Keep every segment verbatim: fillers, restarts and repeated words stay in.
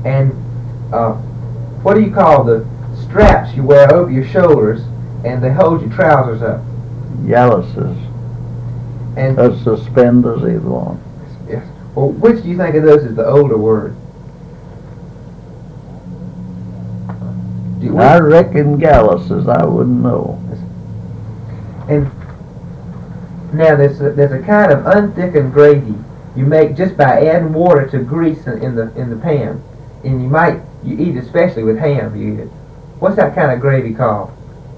And uh, what do you call the straps you wear over your shoulders and they hold your trousers up? Galluses. And Or suspenders, either one. yes. Well, which do you think of those is the older word? Do you, I reckon galluses, I wouldn't know. and now there's a, there's a kind of unthickened gravy you make just by adding water to grease in, in the in the pan, and you might you eat it especially with ham. You eat it. What's that kind of gravy called?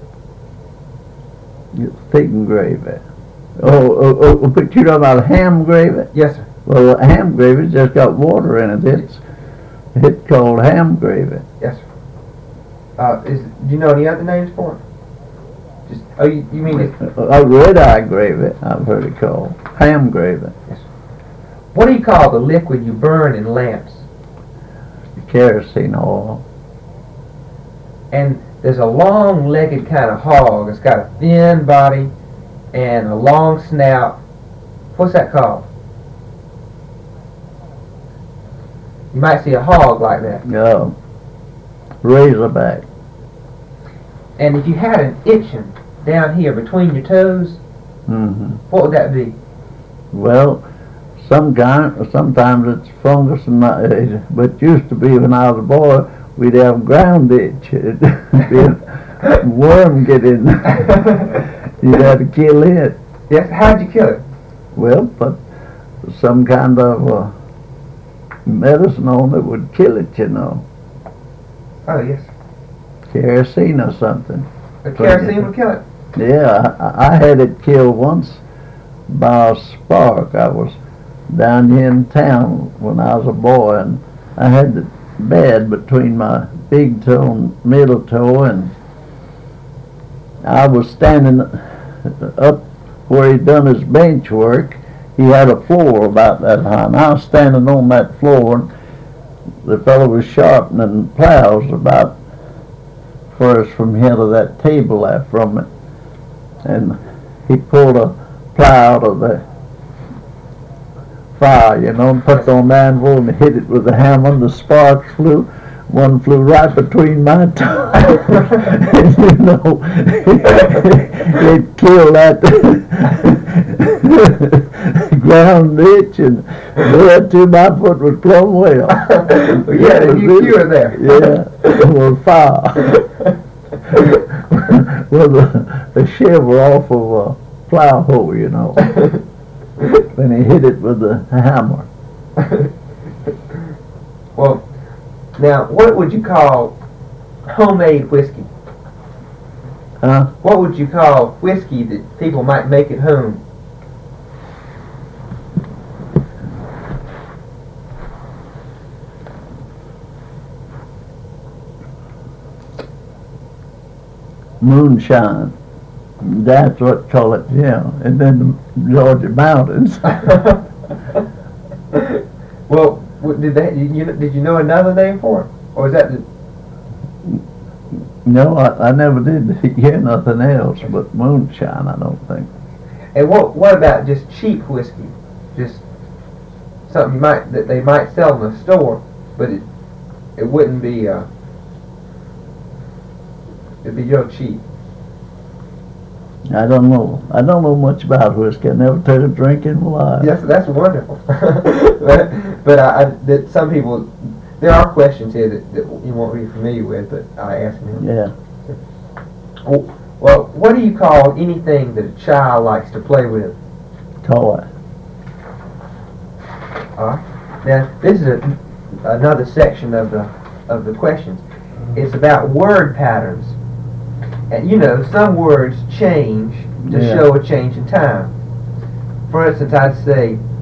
Thickened gravy. Oh, oh, oh, but you know about ham gravy? Yes, sir. Well, ham gravy's just got water in it. It's it's called ham gravy. Yes, sir. Uh, is do you know any other names for it? Just oh, you, you mean it? Uh, red eye gravy, I've heard it called. Ham gravy. Yes, sir. What do you call the liquid you burn in lamps? Kerosene oil. And there's a long-legged kind of hog. It's got a thin body and a long snout. What's that called? You might see a hog like that. Uh, razorback. And if you had an itching down here between your toes, Mm-hmm. what would that be? Well, some kind, sometimes it's fungus, and not, uh, but used to be when I was a boy, we'd have ground itch. It'd be a worm get in. You'd have to kill it. Yes. How'd you kill it? Well, but some kind of uh, medicine on it would kill it, you know. Oh yes. Kerosene or something. The kerosene would kill it. Yeah, I, I had it killed once by a spark. I was down here in town when I was a boy, and I had the bed between my big toe and middle toe, and I was standing up where he'd done his bench work. He had a floor about that high, and I was standing on that floor, and the fellow was sharpening plows about first from here to that table there from it, and he pulled a plow out of the fire, you know, and put it on the anvil and hit it with a hammer, and the sparks flew. One flew right between my toes. And you know, it killed that ground itch, and there too my foot was plumb well. Yeah, you, you were there. Yeah, it was fire. Well, the, the shiver off of a plow hoe, you know, when he hit it with the hammer. Well, now, what would you call homemade whiskey? Huh? What would you call whiskey that people might make at home? Moonshine. That's what you call it, yeah. And then the Georgia mountains. Well, w- did they? Did you, did you know another name for it, or is that the? No, I, I never did hear nothing else but moonshine, I don't think. And what what about just cheap whiskey? Just something you might that they might sell in the store, but it it wouldn't be uh it'd be real cheap. I don't know. I don't know much about whiskey. I never took a drink in my life. Yes, that's wonderful. but but I, I that some people there are questions here that, that you won't be familiar with, but I ask them. Yeah. Well, well, what do you call anything that a child likes to play with? Toy. All right. Now this is a, another section of the of the questions. It's about word patterns. And you know, some words change to Yeah. show a change in time. For instance, I'd say